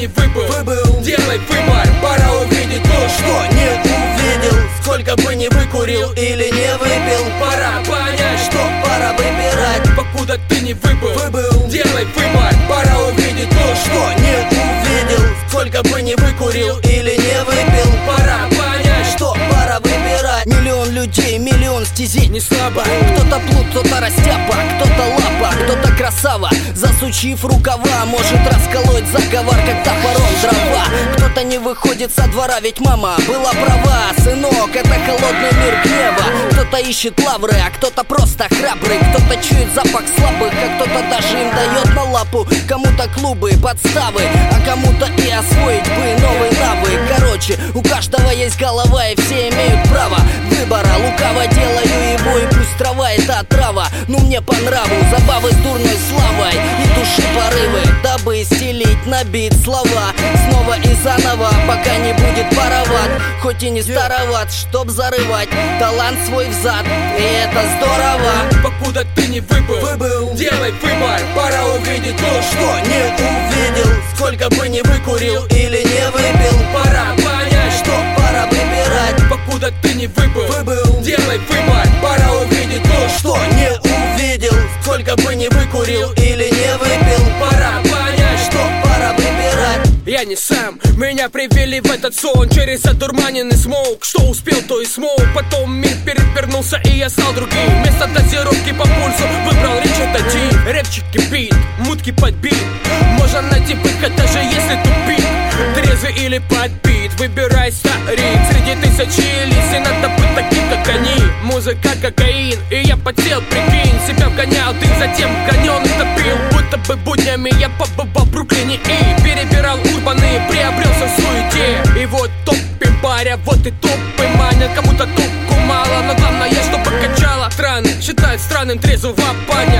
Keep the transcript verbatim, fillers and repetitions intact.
не выбыл, выбыл. Делай выбор, пора увидеть то, что не увидел. Сколько бы ни выкурил или не выпил, пора понять, что пора выбирать. Покуда ты не выбыл, выбыл. Делай выбор, пора увидеть то, что не увидел. Сколько бы ни выкурил или не выпил, пора понять, что пора выбирать. Миллион людей, миллион стезей, не слабо. Кто-то плут, кто-то растяпа, кто-то лапа, кто-то красава. Засучив рукава, может расколоть заговор, как топором дрова. Кто-то не выходит со двора, ведь мама была права. Сынок, это холодный мир гнева. Кто-то ищет лавры, а кто-то просто храбрый. Кто-то чует запах слабых, а кто-то даже им дает на лапу. Кому-то клубы, подставы, а кому-то и освоить бы новый навык. Короче, у каждого есть голова, и все имеют право выбора. Лукаво делаю его, и пусть трава это отрава. Ну мне по нраву забавы с дурной славой и души порывы, дабы стелить на бит слова снова и заново, пока не будет пароват. Хоть и не староват, чтоб зарывать талант свой взад, и это здорово. Покуда ты не выбыл, выбыл. Делай выбор, пора увидеть то, что не увидел. Сколько бы ни выкурил или не выпил, пора понять, что пора выбирать. Покуда ты не выбыл, выбыл. Делай выбор, пора увидеть то, что не увидел. Сколько бы ни выкурил или не выпил, пора понять, что пора выбирать. Я не сам, меня привели в этот сон через одурманенный смоук. Что успел, то и смоук. Потом мир перевернулся, и я стал другим. Вместо дозировки по пульсу выбрал Ричард один. Рэпчик кипит, мутки подбит. Можно найти выход, даже если тупик. Трезвый или подбит, выбирай старик. Среди тысячи лиц, надо быть таким, как они. Музыка кокаин, и я потел, прикинь. Себя вгонял, ты затем гонёный топил. Будто бы буднями я побывал в Бруклине и перебирал урбаны, приобрелся в суете. И вот топим паря, вот и топы манят. Кому-то толку мало, но главное, чтобы качало. Странно, считают странным трезвого парня.